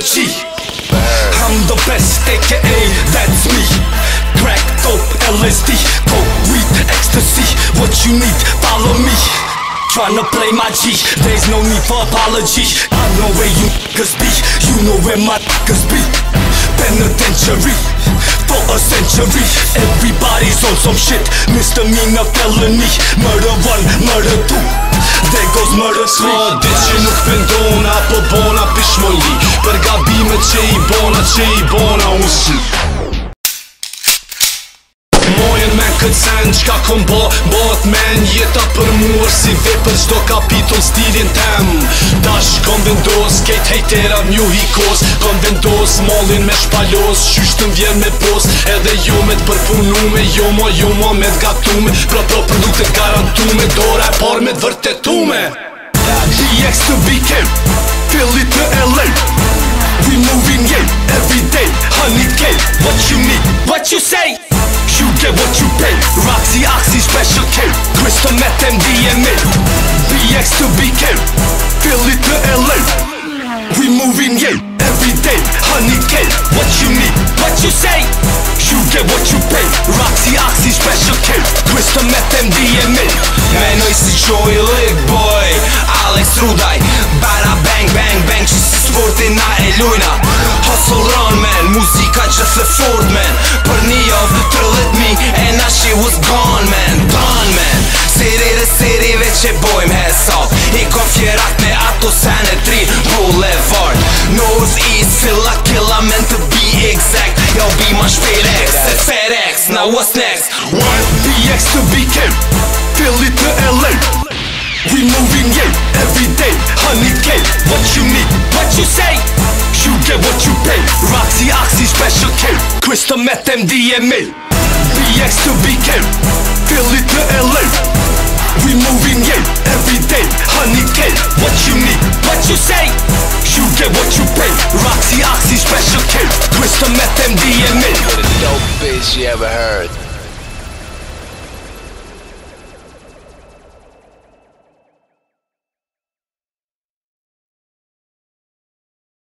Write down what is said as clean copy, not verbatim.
G. I'm the best, aka that's me. Crack, dope, LSD, coke, weed, ecstasy. What you need, follow me. Tryna play my G, there's no need for apology. I know where you niggas be, you know where my niggas be. Penitentiary, for a century. Everybody's on some shit, misdemeanor, felony. Murder 1, murder 2, there goes murder 3. Dit që nuk pendona, po bona pishmolli. Për gabimet që i bona unë shi. Mojen men këtë sen, qka kom bot men. Jeta për muër si vepër, qdo kapitull stilin tem. Dash kom vendos, kejt hejterat nju hikos. Kom vendos, mollin me shpalos, qyshtën vjen me post. Edhe jo me t'përpunume, jo mo me t'gatume. Pro produktet garantume, dora e par me t'vërtetume. DX to BK, Philly to LA. We moving in everyday, 100K. What you need, what you say? You get what you pay. Roxy, Oxy, Special K, Crystal Meth, MDMA. BX to BK, Philly to LA. We moving in everyday, 100K. What you need, what you say? You get what you pay. Roxy, Oxy, Special K, Crystal Meth, MDMA. Menoj si Joey Lick Boy, Alex Rudaj. Bara bang bang bang, që si sportin na e lujna. Hustle run man, muzika që the fort man. Për një javë, 13.000 and now she was gone man. Done man, serive që bojmë hesat. I kom fjerat me ato sene 3 Boulevard. North East, Filla Killa, meant to be exact. Y'all be my FedEx, FedEx, now what's next? What? BX to BK, Philly to LA. We moving in everyday, 100K. What you need, what you say? You get what you pay. Roxy, Oxy, Special K, Crystal Meth, MDMA. BX to BK, Philly to LA. We moving in everyday, 100K. What you need, what you say? You get what you pay. Roxy, Oxy, Special K, Crystal Meth, MDMA. The dopest you ever heard.